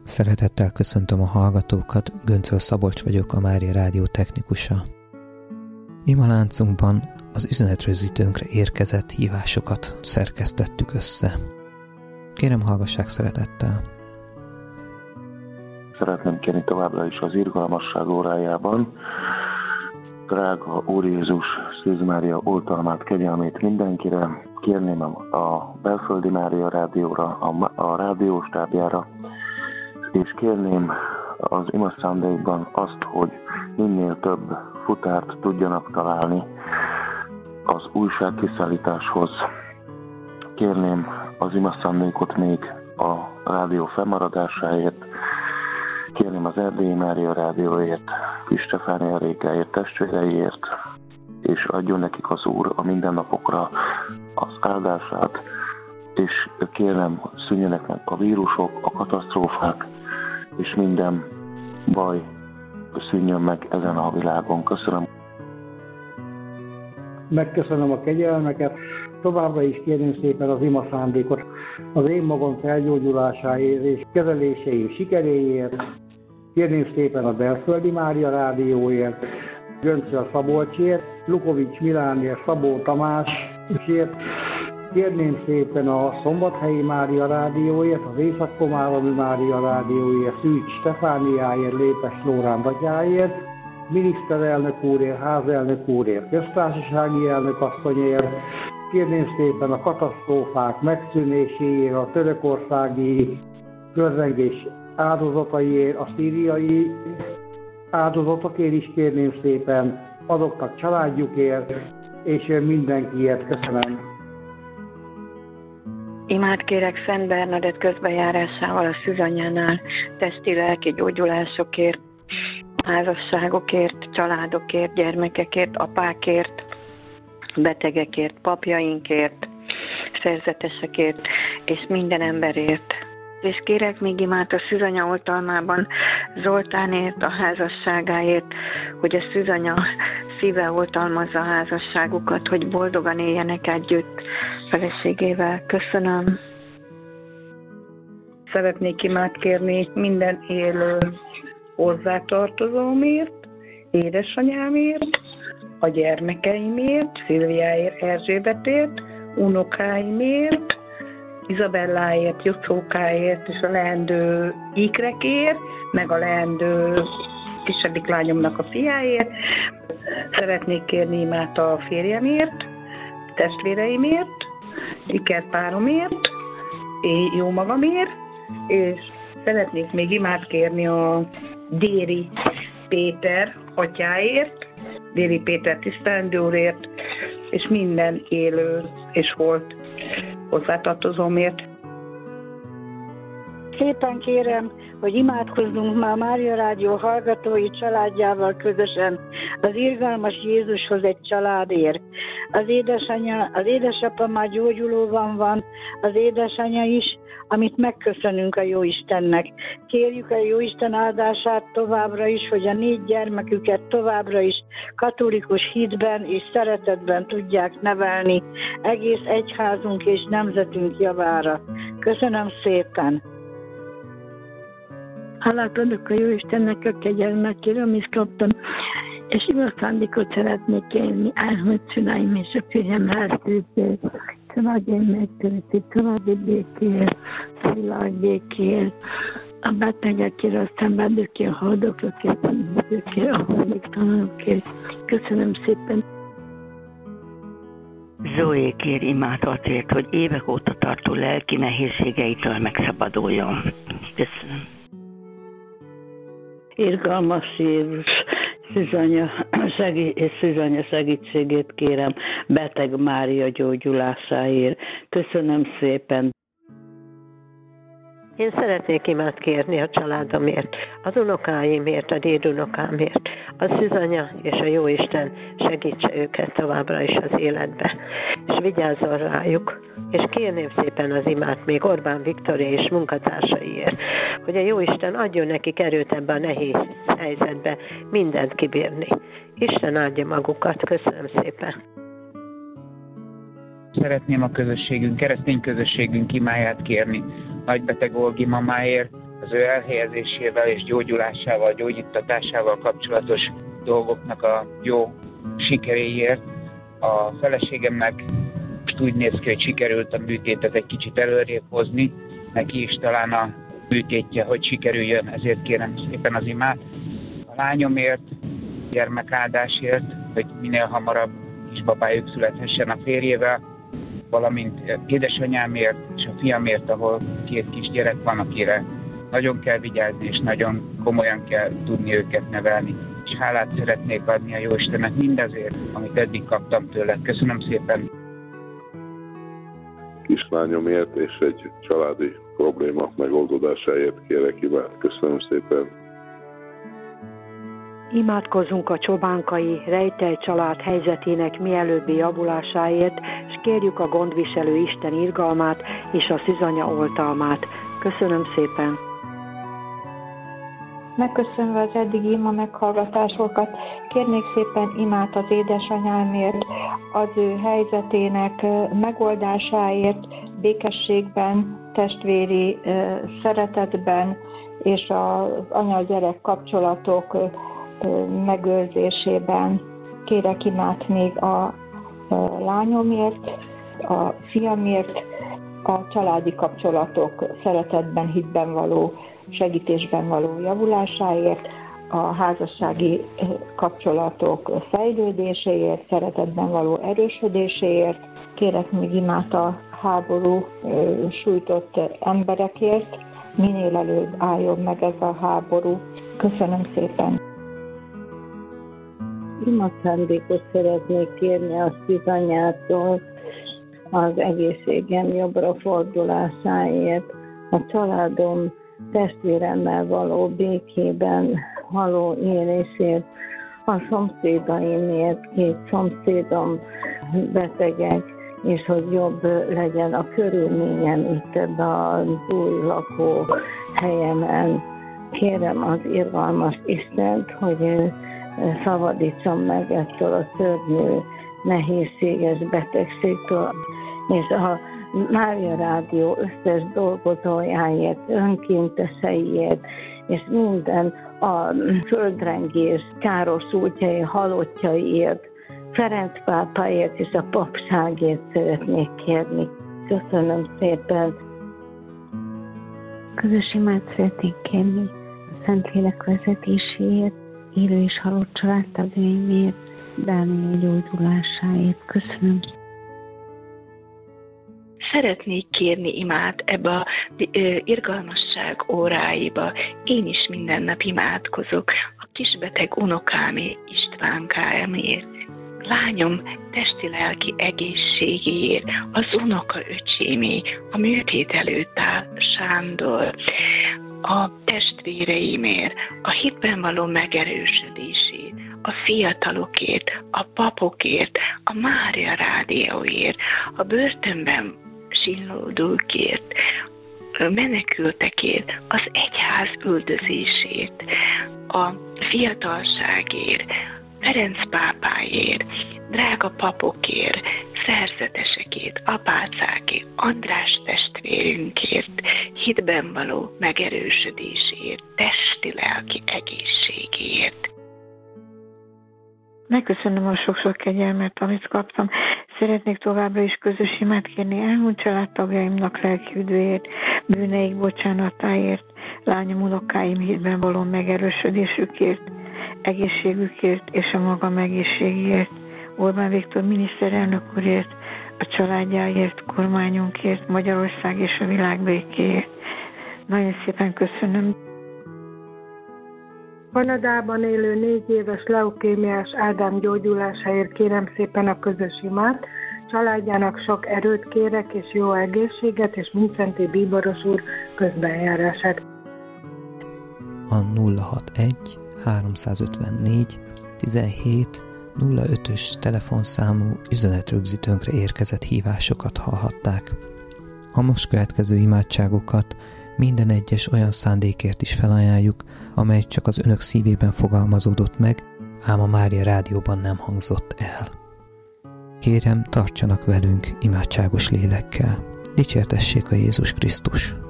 Szeretettel köszöntöm a hallgatókat, Göncöl Szabolcs vagyok, a Mária Rádió technikusa. Imaláncunkban az üzenetrögzítőnkre érkezett hívásokat szerkesztettük össze. Kérem, hallgassák szeretettel! Szeretném kérni továbbra is az irgalmasság órájában drága Úr Jézus Szűz Mária oltalmát, kegyelmét mindenkire. Kérném a Belföldi Mária Rádióra, a rádióstábjára, és kérném az ima szándékban azt, hogy minél több futárt tudjanak találni az újság kiszállításhoz. Kérném az ima szándékot még a rádió fennmaradásáért, kérném az Erdélyi Mária Rádióért, Kis Stefánia Rékáért, testvéreiért, és adjon nekik az Úr a mindennapokra az áldását, és kérem, szűnjenek meg a vírusok, a katasztrófák, és minden baj szűnjön meg ezen a világon. Köszönöm. Megköszönöm a kegyelmeket, továbbra is kérném szépen az ima szándékot az én magam felgyógyulásáért és kezeléseim sikeréért. Kérném szépen a Belföldi Mária Rádióért, Göncöl Szabolcsért, Lukovics Milánért, Szabó Tamásért. Kérném szépen a Szombathelyi Mária Rádióért, az Észak-Komáromi Mária Rádióért, Szűcs Stefániáért, Lépes Lóránd atyáért, miniszterelnök úrért, házelnök úrért, köztársasági elnök asszonyért. Kérném szépen a katasztrófák megszűnéséért, a törökországi földrengés áldozataiért, a szíriai áldozatokért is kérném szépen, azoknak családjukért, és mindenkiért köszönöm. Imát kérek Szent Bernadett közbejárásával a Szűzanyánál testi-lelki gyógyulásokért, házasságokért, családokért, gyermekekért, apákért, betegekért, papjainkért, szerzetesekért és minden emberért. És kérek még imát a Szűzanya oltalmában Zoltánért, a házasságáért, hogy a Szűzanya szíve oltalmazza a házasságukat, hogy boldogan éljenek együtt feleségével. Köszönöm. Szeretnék imát kérni minden élő hozzátartozómért, édesanyámért, a gyermekeimért, Szilviáért, Erzsébetért, unokáimért, Izabelláért, Jocókáért és a leendő ikrekért, meg a leendő kisebbik lányomnak a fiáért. Szeretnék kérni imát a férjemért, testvéreimért, ikerpáromért, jó magamért, és szeretnék még imát kérni a Déri Péter atyáért, Déri Péter tisztelendő úrért, és minden élő és holt hozzátartozómért. Szépen kérem, hogy imádkozzunk már Mária Rádió hallgatói családjával közösen az irgalmas Jézushoz egy családért. Az édesapa már gyógyulóban van, az édesanyja is, amit megköszönünk a Jóistennek. Kérjük a Jóisten áldását továbbra is, hogy a 4 gyermeküket továbbra is katolikus hitben és szeretetben tudják nevelni egész egyházunk és nemzetünk javára. Köszönöm szépen! Hálát adok a Jóistennek a kegyelmekért, amit kaptam, és igaz szándékot szeretnék kérni Áhmed szüleim és a férjem eltűzért, családi megtörtént, családi békért, világ békért, a betegekért, a szenvedőkért, a haldoklókért, a nézőkért, a hajléktalanokért. Köszönöm szépen! Zoé kér imát azért, hogy évek óta tartó lelki nehézségeitől megszabaduljon. Köszönöm. Irgalmas Jézus, Szűzanya segítségét kérem beteg Mária gyógyulásáért. Köszönöm szépen. Én szeretnék imát kérni a családomért, az unokáimért, a dédunokámért. A Szűzanya és a Jóisten segítse őket továbbra is az életbe, és vigyázzon rájuk. És kérném szépen az imát még Orbán Viktor és munkatársaiért, hogy a Jóisten adjon nekik erőt ebbe a nehéz helyzetbe mindent kibírni. Isten áldja magukat. Köszönöm szépen. Szeretném a közösségünk, keresztény közösségünk imáját kérni nagybeteg Olgi mamáért, az ő elhelyezésével és gyógyulásával, gyógyítatásával kapcsolatos dolgoknak a jó sikeréért. A feleségemnek most úgy néz ki, hogy sikerült a műtétet egy kicsit előrébb hozni, neki is talán a műtétje, hogy sikerüljön, ezért kérem szépen az imát. A lányomért, gyermekáldásért, hogy minél hamarabb kisbabájuk születhessen a férjével, valamint édesanyámért és a fiamért, ahol 2 kisgyerek van, akire nagyon kell vigyázni, és nagyon komolyan kell tudni őket nevelni. És hálát szeretnék adni a Jóistennek mindezért, amit eddig kaptam tőle. Köszönöm szépen! Kislányomért és egy családi probléma megoldódásáért kérek imát. Köszönöm szépen! Imádkozzunk a csobánkai rejtely család helyzetének mielőbbi javulásáért, és kérjük a gondviselő Isten irgalmát és a szűzanya oltalmát. Köszönöm szépen! Megköszönve az eddigi ima meghallgatásokat, kérnék szépen imát az édesanyámért, az ő helyzetének megoldásáért, békességben, testvéri szeretetben, és az anya-gyerek kapcsolatok megőrzésében. Kérek imát még a lányomért, a fiamért, a családi kapcsolatok szeretetben, hitben való, segítésben való javulásáért, a házassági kapcsolatok fejlődéséért, szeretetben való erősödéséért. Kérek még imát a háború sújtott emberekért, minél előbb álljon meg ez a háború. Köszönöm szépen! Imaszándékot szeretnék kérni a szűzanyától az egészségem jobbra fordulásáért, a családom testvéremmel való békében való élésért, a szomszédaimért, 2 szomszédom betegek, és hogy jobb legyen a körülményem itt ebben az új lakóhelyemen. Kérem az irgalmas Istent, hogy szabadítson meg ettől a szörnyű, nehézséges betegségtől, és a Mária Rádió összes dolgozójáért, önkénteseiért, és minden a földrengés károsultjai, halottjaiért, Ferenc pápáért és a papságért szeretnék kérni. Köszönöm szépen! Közös imát szeretnék kérni a Szentlélek vezetéséért, élő és halott családtagjaimért, Dániel gyógyulásáért. Köszönöm. Szeretnék kérni imát ebbe a irgalmasság óráiba. Én is minden nap imádkozok a kisbeteg unokám Istvánkámért, lányom testi-lelki egészségéért, az unoka öcsémé, a műtét előtt áll Sándor, a testvéreimért, a hitben való megerősödését, a fiatalokért, a papokért, a Mária Rádióért, a börtönben zsinlódókért, menekültekért, az egyház üldözését, a fiatalságért, Ferenc pápáért, drága papokért, szerzetesekért, apácákért, András testvérünkért, hitben való megerősödésért, testi-lelki egészségért. Megköszönöm a sok-sok kegyelmet, amit kaptam. Szeretnék továbbra is közös imát kérni elmúlt családtagjaimnak lelki üdvéért, bűneik bocsánatáért, lányom, unokáim hitben való megerősödésükért, egészségükért és a magam egészségért, Orbán Viktor miniszterelnök úrért, a családjáért, kormányunkért, Magyarország és a világ békéért. Nagyon szépen köszönöm. Kanadában élő 4 éves leukémiás Ádám gyógyulásáért kérem szépen a közös imát. Családjának sok erőt kérek és jó egészséget, és Mindszenty Bíboros úr közbenjárását. A 061 354 17 05-ös telefonszámú üzenetrögzítőnkre érkezett hívásokat hallhatták. A most következő imádságokat minden egyes olyan szándékért is felajánljuk, amely csak az önök szívében fogalmazódott meg, ám a Mária Rádióban nem hangzott el. Kérem, tartsanak velünk imádságos lélekkel. Dicsértessék a Jézus Krisztus!